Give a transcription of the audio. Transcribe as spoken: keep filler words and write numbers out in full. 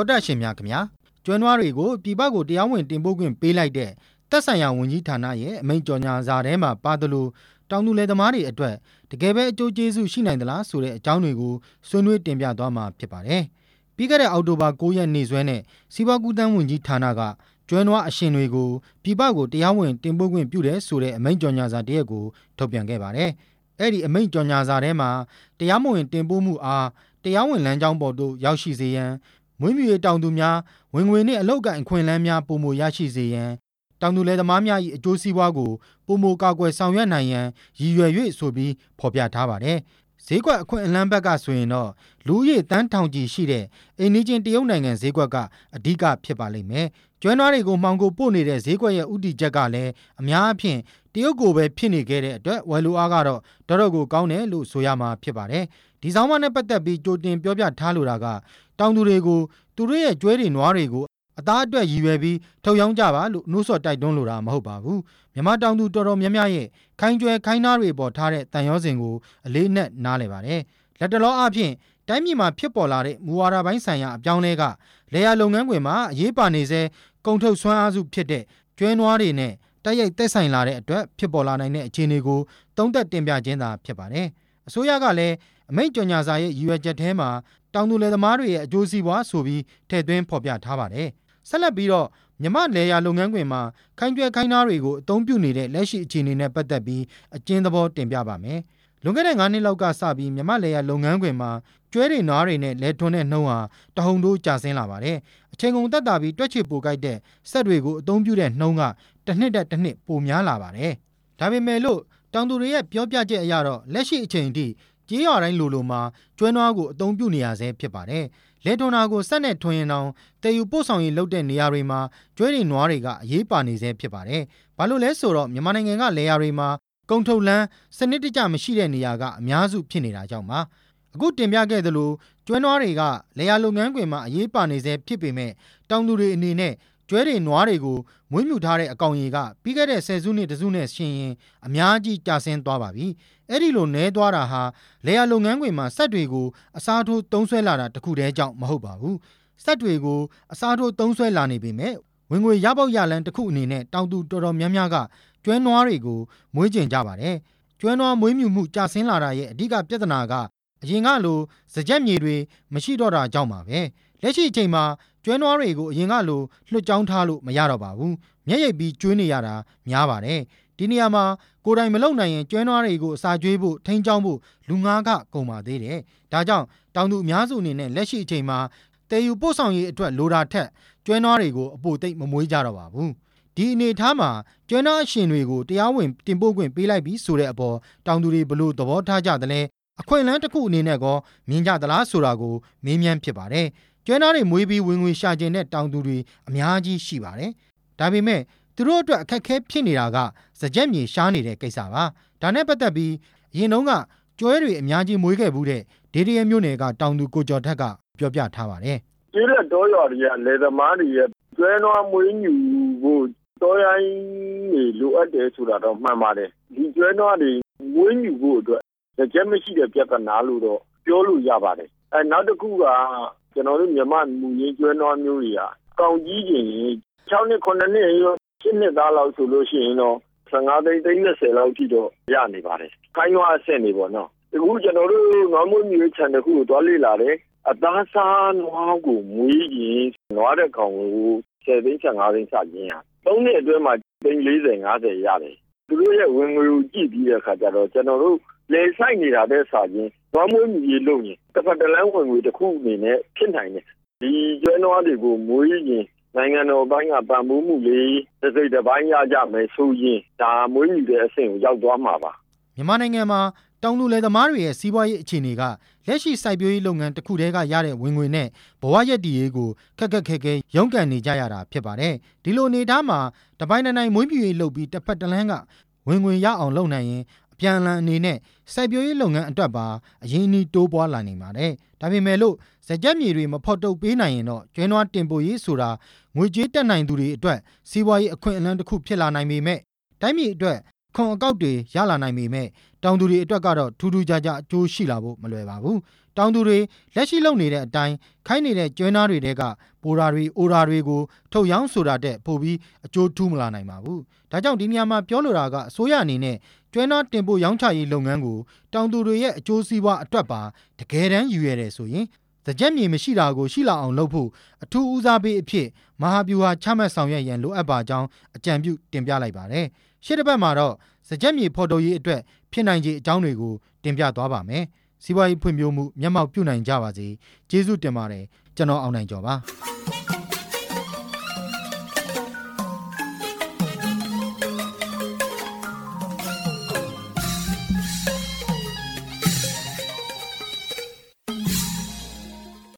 တော်တက်ရှင်များခင်ဗျာကျွမ်းနွားတွေကိုပြည်ပကိုတရားဝင်တင်ပို့ခွင့်ပေးလိုက်တဲ့သက်ဆိုင်ရာဝန်ကြီးဌာနရဲ့အမိန့်ကြော်ညာစာထဲမှာပါသလိုတောင်သူလယ်သမားတွေအတွက်တကယ်ပဲအကျိုးကျေးဇူးရှိနိုင်သလားဆိုတဲ့အကြောင်းတွေကိုဆွေးနွေးတင်ပြသွားမှာဖြစ်ပါတယ်ပြီးခဲ့တဲ့အောက်တိုဘာ၉ရက်နေ့စွဲနဲ့စီးပွားကူးသန်းဝန်ကြီးဌာနကကျွမ်းနွားအရှင်တွေကိုပြည်ပကိုတရားဝင်တင်ပို့ခွင့်ပြုတယ်ဆိုတဲ့အမိန့်ကြော်ညာစာတစ်ရပ်ကိုထုတ်ပြန်ခဲ့ပါတယ်အဲ့ဒီအမိန့်ကြော်ညာစာထဲမှာတရားမဝင်တင်ပို့မှုအားတရားဝင်လမ်းကြောင်းပေါ်သို့ရောက်ရှိစေရန်မွေးမြူရေးတောင်သူများဝင်ငွေနှင့်အလုပ်ကိုင်အခွင့်အလမ်းများပုံမရရှိစေရန်တောင်သူလယ်သမားများ၏အကျိုးစီးပွားကိုပုံမကာကွယ်ဆောင်ရွက်နိုင်ရန်ရည်ရွယ်၍ဆိုပြီးဖော်ပြထားပါတယ်ဈေးကွက်အခွင့်အလမ်းဘက်ကဆိုရင်တော့လူဦးရေတန်းထောင်ချီရှိတဲ့အိမ်နီးချင်းတရုတ်နိုင်ငံဈေးကွက်ကအဓိကဖြစ်ပါလိမ့်မယ်ကျွမ်းနွားတွေကိုမှောင်ခိုပို့နေတဲ့ဈေးကွက်ရဲ့ဥတီချက်ကလည်းအများအပြားတရုတ်ကိုပဲဖြစ်နေခဲ့တဲ့အတွက်ဝယ်လူအားကတော့တော်တော်ကိုကောင်းတယ်လို့ဆိုရမှာဖြစ်ပါတယ်ဒီဆောင်မနဲ့ပတ်သက်ပြီးကြိုတင်ပြောပြထားလိုတာကတောင်သူတွေကိုသူတို့ရဲ့ကျွဲတွေနွားတွေကိုအသားအတွက်ရည်ရွယ်ပြီးထုတ်ရောင်းကြပါလို့နှိုးဆော်တိုက်တွန်းလိုတာမဟုတ်ပါဘူးမြန်မာတောင်သူတော်တော်များများရဲ့ခိုင်းကျွဲခိုင်းနားတွေပေါ်ထားတဲ့တန်ရောစင်ကိုအလေးနက်နားလည်ပါတယ်လက်တလောအဖြစ်တိုင်းပြည်မှာဖြစ်ပေါ်လာတဲ့မူဝါဒပိုင်းဆိုင်ရာအပြောင်းလဲကလယ်ယာလုပ်ငန်းခွင်မှာအရေးပါနေစေကုန်ထုတ်စွမ်းအားစုဖြစ်တဲ့ကျွဲနွားတွေနဲ့တိုက်ရိုက်သက်ဆိုင်လာတဲ့အတွက်ဖြစ်ပေါ်လာနိုင်တဲ့အခြေအနေကိုသုံးသပ်တင်ပြခြင်းသာဖြစ်ပါတယ်အစိုးရကလည်းအမိန့်ကြော်ညာစာရဲ့ရည်ရွယ်ချက်ထဲမှာတောင်သူလယ်သမားတွေရဲ့အကျိုးစီးပွားဆိုပြီးထည့်သွင်းဖော်ပြထားပါတယ်ဆက်လက်ပြီးတော့မြမလယ်ယာလုပ်ငန်းခွင်မှာခိုင်းကျွဲခိုင်းနားတွေကိုအသုံးပြုနေတဲ့လက်ရှိအခြေအနေနဲ့ပတ်သက်ပြီးအကျဉ်းသဘောတင်ပြပါမယ်လွန်ခဲ့တဲ့၅နှစ်လောက်ကစပြီးမြမလယ်ယာလုပ်ငန်းခွင်မှာကျွဲတွေနွားတွေနဲ့လယ်ထွန်းတဲ့နှုံးဟာတဟုန်ထိုးကျဆင်းလာပါတယ်အချိန်ကုန်သက်သာပြီးတွက်ချေပိုကိုက်တဲ့စက်တွေကိုအသုံးပြုတဲ့နှုံးကတစ်နှစ်တက်တစ်နှစ်ပိုများလာပါတယ်ဒါပေမဲ့လို့တောင်သူတွေရဲ့ပြောပြချက်အရတော့လက်ရှိအချိန်အထိကြေးရွာတိုင်းလိုလိုမှာကျွဲနွားကိုအသုံးပြုနေရဆဲဖြစ်ပါတယ်လယ်ထွန်းတာကိုစက်နဲ့ထွန်းရင်တောင်တည်ယူပို့ဆောင်ရေးလုပ်တဲ့နေရာတွေမှာကျွဲတွေနွားတွေကအရေးပါနေဆဲဖြစ်ပါတယ်ဘာလို့လဲဆိုတော့မြန်မာနိုင်ငံကလယ်ယာတွေမှာကုန်ထုတ်လန်းစနစ်တကျမရှိတဲ့နေရာကအများစုဖြစ်နေတာကြောင့်ပါအခုတင်ပြခဲ့သလိုကျွဲနွားတွေကလယ်ယာလုပ်ငန်းခွင်မှာအရေးပါနေဆဲဖြစ်ပေမဲ့တောင်သူတွေအနေနဲ့ကျွဲတွေနွားတွေကိုမွေးမြူထားတဲ့အကောင်ရေကပြီးခဲ့တဲ့ဆယ်စုနှစ်တစုနဲ့ရှင်ရင်အများကြီးကျဆင်းသွားပါပြီအဲ့ဒီလိုနည်းသွားတာဟာလယ်ယာလုပ်ငန်းခွင်မှာစက်တွေကိုအစားထိုးသုံးဆွဲလာတာတခုတည်းကြောင့်မဟုတ်ပါဘူးစက်တွေကိုအစားထိုးသုံးဆွဲလာနေပေမဲ့ဝင်ငွေရပေါက်ရလန်းတစ်ခုအနေနဲ့တောင်သူတော်တော်များများကကျွဲနွားတွေကိုမွေးကျင်ကြပါတယ်ကျွဲနွားမွေးမြူမှုကျဆင်းလာတာရဲ့အဓိကပြဿနာကအရင်ကလိုစကြက်မြေတွေမရှိတော့တာကြောင့်ပါပဲလက်ရှိအချိန်မှာကျွဲနွားတွေကိုအရင်ကလိုလွှတ်ကြောင်းထားလို့မရတော့ပါဘူးမျက်ရည်ပြီးကျွေးနေရတာများပါတယ်ဒီနေရာမှာကိုယ်တိုင်မလုပ်နိုင်ရင်ကျွဲနွားတွေကိုအစာကျွေးဖို့ထိန်းချောင်းဖို့လူငါးကကုန်ပါသေးတယ်ဒါကြောင့်တောင်သူအများစုအနေနဲ့လက်ရှိအချိန်မှာတည်ယူပို့ဆောင်ရေးအတွက်လိုတာထက်ကျွဲနွားတွေကိုအပိုသိပ်မမွေးကြတော့ပါဘူးဒီအနေထားမှာကျွဲနွားအရှင်တွေကိုတရားဝင်တင်ပို့ခွင့်ပေးလိုက်ပြီးဆိုတဲ့အပေါ်တောင်သူတွေဘလို့သဘောထားကြသလဲအခွင့်အလမ်းတစ်ခုအနေနဲ့ကောမြင်ကြသလားဆိုတာကိုမေးမြန်းဖြစ်ပါတယ်ကျွဲနွားတွေမွေးပြီးဝင်ငွေရှာကျင်တဲ့တောင်သူတွေအများကြီးရှိပါတယ်ဒါပေမဲ့သူတို့အတွက်အခက်အခဲဖြစ်နေတာကစကြက်မြေရှားနေတဲ့ကိစ္စပါဒါနဲ့ပတ်သက်ပြီးအရင်တုန်းကကျွဲတွေအများကြီးမွေးခဲ့ဘူးတဲ့ဒေဒီရဲမျိုးနယ်ကတောင်သူကိုကျော်ထက်ကပြောပြထားပါတယ်ကျေးလက်တောရွာတွေကလယ်သမားတွေရဲ့ကျွဲနွားမွေးမြူဖို့တောရိုင်းတွေလိုအပ်တယ်ဆိုတာတော့မှန်ပါတယ်ဒီကျွဲနွားတွေမွေးမြူဖို့အတွက်စကြက်မရှိတဲ့ပြဿနာလို့တော့ပြောလို့ရပါတယ်အဲနောက်တစ်ခုကကျွန်တော်တို့မြန်မာမူရင်းကျွဲနွားမျိုးတွေကကောင်းကြီးခြင်း၆နှစ်ခုနှစ်နှစ်ရောရှစ်နှစ်သားလောက်ဆိုလို့ရှိရင်တော့ဆယ်ငါးသိန်းသိန်း၂၀လောက်ထိတော့ရနေပါတယ်ခိုင်းနွားအဆင့်နေပေါ့နော်အခုကျွန်တော်တို့နွားမွေးမြူရေး channel တစ်ခုကိုတွားလေ့လာတယ်အသားစားနွားကိုမွေးရင်နွားတဲ့ကောင်ကိုဆယ်သိန်း၁၅သိန်းစရင်းရသုံးနှစ်အတွင်းမှာသိန်း၄၀ ၅၀ရတယ်သူတို့ရဲ့ဝင်ငွေကိုကြည့်ပြီးတဲ့အခါကျတော့ကျွန်တော်တို့လေဆိုင်နေတာတဲ့စာချင်းနွားမွေးမြူရေးလုပ်ရင်တစ်ဖက်တစ်လမ်းဝင်ငွေတစ်ခုအနေနဲ့ဖြစ်နိုင်တယ်ဒီကျွဲနွားတွေကိုမွေးရင်နိုင်ငံတော်ဘိုင်းကပံ့ပိုးမှုလေးတစ်စိတ်တစ်ပိုင်းရကြမယ်ဆိုရင်ဒါမွေးမြူတဲ့အဆင့်ကိုရောက်သွားမှာပါမြန်မာနိုင်ငံမှာတောင်သူလယ်သမားတွေရဲ့စီးပွားရေးအခြေအနေကလက်ရှိစိုက်ပျိုးရေးလုပ်ငန်းတစ်ခုတည်းကရတဲ့ဝင်ငွေနဲ့ဘဝရပ်တည်ရေးကိုခက်ခက်ခဲခဲရုန်းကန်နေကြရတာဖြစ်ပါတယ်ဒီလိုအနေထားမှာတပိုင်းတစ်နိုင်မွေးမြူရေးလုပ်ပြီးတစ်ဖက်တစ်လမ်းကဝင်ငွေရအောင်လုပ်နိုင်ရင်အပြန်အလှန်အနေနဲ့စိုက်ပျိုးရေးလုပ်ငန်းအတွက်ပါအရင်းအနှီးတိုးပွားလာနိုင်ပါတယ်ဒါပေမဲ့လို့စကြက်မြေတွေမဖော်ထုတ်ပေးနိုင်ရင်တော့ကျွဲနွားတင်ပို့ရေးဆိုတာငွေကြေးတက်နိုင်သူတွေအတွက်စီးပွားရေးအခွင့်အလမ်းတစ်ခုဖြစ်လာနိုင်ပေမဲ့တိုင်းပြည်အတွက်ခွန်အကောက်တွေရလာနိုင်ပေမဲ့တောင်သူတွေအတွက်ကတော့ထူးထူးခြားခြားအကျိုးရှိလာဖို့မလွယ်ပါဘူးတောင်သူတွေလက်ရှိလုပ်နေတဲ့အတိုင်းခိုင်းနေတဲ့ကျွဲနွားတွေတဲကပိုရာတွေအိုရာတွေကိုထုတ်ရောင်းဆိုတာတဲ့ပို့ပြီးအကျိုးထူးမလာနိုင်ပါဘူးဒါကြောင့်ဒီနေရာမှာပြောလိုတာကအစိုးရအနေနဲ့ကျွဲနွားတင်ပို့ရောင်းချရေးလုပ်ငန်းကိုတောင်သူတွေရဲ့အကျိုးစီးပွားအတွက်ပါတကယ်တမ်းရည်ရွယ်တယ်ဆိုရင်စကြက်မြေမရှိတာကိုရှိလာအောင်လုပ်ဖို့အထူးဦးစားပေးအဖြစ်မဟာဗျူဟာချမှတ်ဆောင်ရွက်ရန်လိုအပ်ပါကြောင်းအကြံပြုတင်ပြလိုက်ပါတယ်ရှေ့တစ်ပတ်မှာတော့စကြက်မြေဖော်ထုတ်ရေးအတွက်ဖြစ်နိုင်ခြေအကြောင်းတွေကိုတင်ပြသွားပါမယ်စီးပွားရေးဖွံ့ဖြိုးမှုမျက်မှောက်ပြုနိုင်ကြပါစေကျေးဇူးတင်ပါတယ်ကျွန်တော်အောင်နိုင်ကျော်ပါ